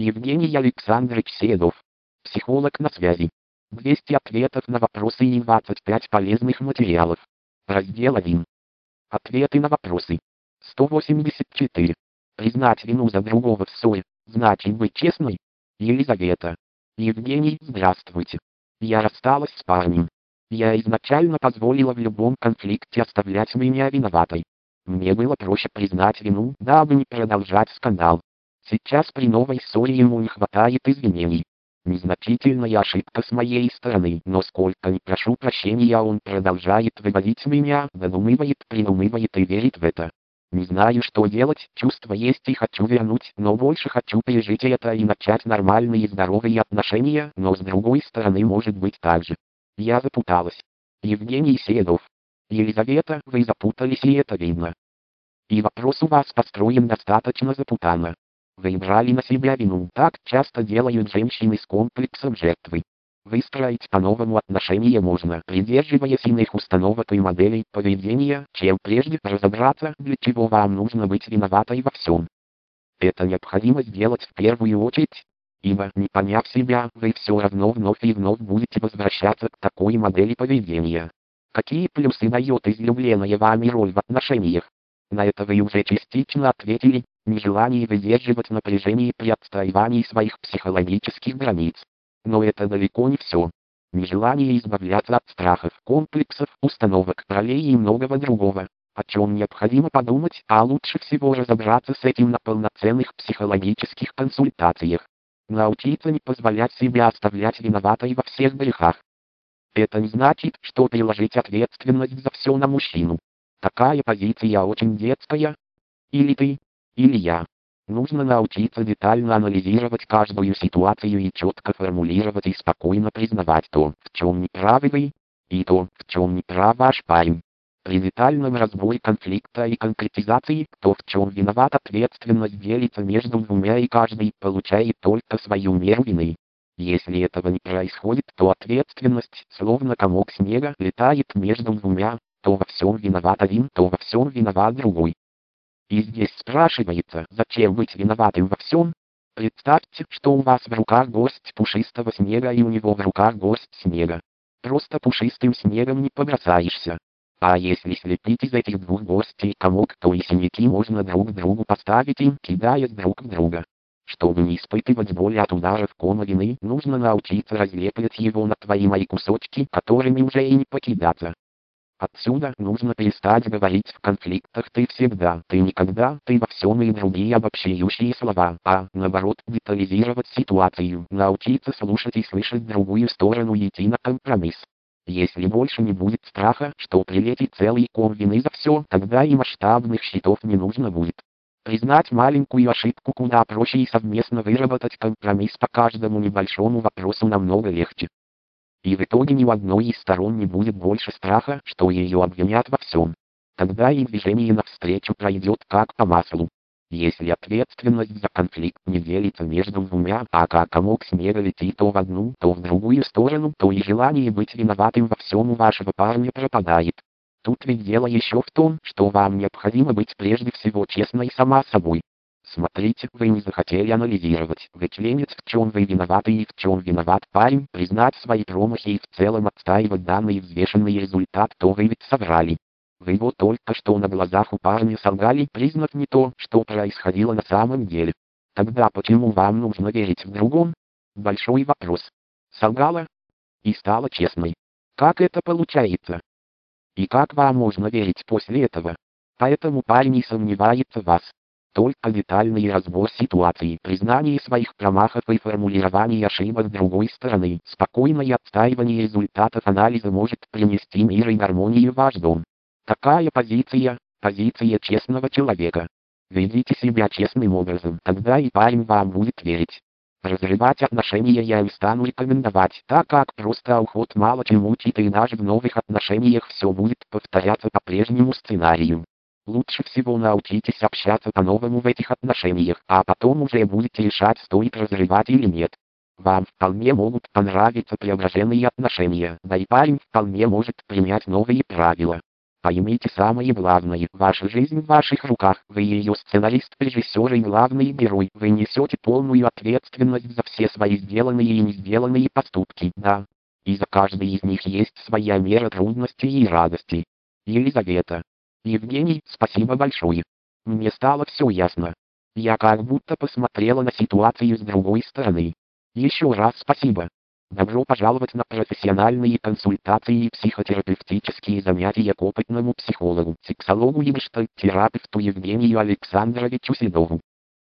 Евгений Александрович Седов. Психолог на связи. 200 ответов на вопросы и 25 полезных материалов. Раздел 1. Ответы на вопросы. 184. Признать вину за другого в ссоре, значит быть честной? Елизавета. Евгений, здравствуйте. Я рассталась с парнем. Я изначально позволила в любом конфликте оставлять меня виноватой. Мне было проще признать вину, дабы не продолжать скандал. Сейчас при новой ссоре ему не хватает извинений. Незначительная ошибка с моей стороны, но сколько ни прошу прощения, он продолжает выводить меня, додумывает, придумывает и верит в это. Не знаю, что делать, чувства есть и хочу вернуть, но больше хочу пережить это и начать нормальные здоровые отношения, но с другой стороны может быть так же. Я запуталась. Евгений Седов. Елизавета, вы запутались, и это видно. И вопрос у вас построен достаточно запутанно. Вы брали на себя вину, так часто делают женщины с комплексом жертвы. Выстроить по-новому отношения можно, придерживаясь иных установок и моделей поведения, чем прежде разобраться, для чего вам нужно быть виноватой во всем. Это необходимо сделать в первую очередь, ибо, не поняв себя, вы все равно вновь и вновь будете возвращаться к такой модели поведения. Какие плюсы дает излюбленная вами роль в отношениях? На это вы уже частично ответили: нежелание выдерживать напряжение при отстаивании своих психологических границ. Но это далеко не все. Нежелание избавляться от страхов, комплексов, установок, ролей и многого другого, о чем необходимо подумать, а лучше всего разобраться с этим на полноценных психологических консультациях. Научиться не позволять себе оставлять виноватой во всех грехах. Это не значит, что переложить ответственность за все на мужчину. Такая позиция очень детская. Или ты, или я. Нужно научиться детально анализировать каждую ситуацию и четко формулировать и спокойно признавать то, в чем не правы вы, и то, в чем не прав ваш парень. При детальном разборе конфликта и конкретизации, кто в чем виноват, ответственность делится между двумя и каждый получает только свою меру вины. Если этого не происходит, то ответственность, словно комок снега, летает между двумя, то во всем виноват один, то во всем виноват другой. И здесь спрашивается, зачем быть виноватым во всем? Представьте, что у вас в руках горсть пушистого снега и у него в руках горсть снега. Просто пушистым снегом не побросаешься. А если слепить из этих двух горстей комок, то и синяки можно друг другу поставить им, кидаясь друг в друга. Чтобы не испытывать боли от ударов кома вины, нужно научиться разлепливать его на твои мои кусочки, которыми уже и не покидаться. Отсюда нужно перестать говорить в конфликтах «ты всегда», «ты никогда», «ты во всем» и другие обобщающие слова, а, наоборот, детализировать ситуацию, научиться слушать и слышать другую сторону и идти на компромисс. Если больше не будет страха, что прилетит целый ком вины за все, тогда и масштабных счетов не нужно будет. Признать маленькую ошибку куда проще и совместно выработать компромисс по каждому небольшому вопросу намного легче. И в итоге ни у одной из сторон не будет больше страха, что ее обвинят во всем. Тогда и движение навстречу пройдет как по маслу. Если ответственность за конфликт не делится между двумя, а как комок снега летит то в одну, то в другую сторону, то и желание быть виноватым во всем у вашего парня пропадает. Тут ведь дело еще в том, что вам необходимо быть прежде всего честной сама собой. Смотрите, вы не захотели анализировать, вычленить, в чем вы виноваты и в чем виноват парень, признать свои промахи и в целом отстаивать данный взвешенный результат, то вы ведь соврали. Вы вот только что на глазах у парня солгали, признав не то, что происходило на самом деле. Тогда почему вам нужно верить в другом? Большой вопрос. Солгала и стала честной. Как это получается? И как вам можно верить после этого? Поэтому парень не сомневается в вас. Только детальный разбор ситуации, признание своих промахов и формулирование ошибок другой стороны, спокойное отстаивание результатов анализа может принести мир и гармонию в ваш дом. Такая позиция честного человека. Ведите себя честным образом, тогда и парень вам будет верить. Разрывать отношения я не стану рекомендовать, так как просто уход мало чему учит, и даже в новых отношениях все будет повторяться по прежнему сценарию. Лучше всего научитесь общаться по-новому в этих отношениях, а потом уже будете решать, стоит разрывать или нет. Вам вполне могут понравиться преображенные отношения, да и парень вполне может принять новые правила. Поймите самое главное, ваша жизнь в ваших руках, вы ее сценарист, режиссер и главный герой, вы несете полную ответственность за все свои сделанные и не сделанные поступки, да. И за каждый из них есть своя мера трудностей и радости. Елизавета. Евгений, спасибо большое. Мне стало все ясно. Я как будто посмотрела на ситуацию с другой стороны. Еще раз спасибо. Добро пожаловать на профессиональные консультации и психотерапевтические занятия к опытному психологу, сексологу и гештальт-терапевту Евгению Александровичу Седову.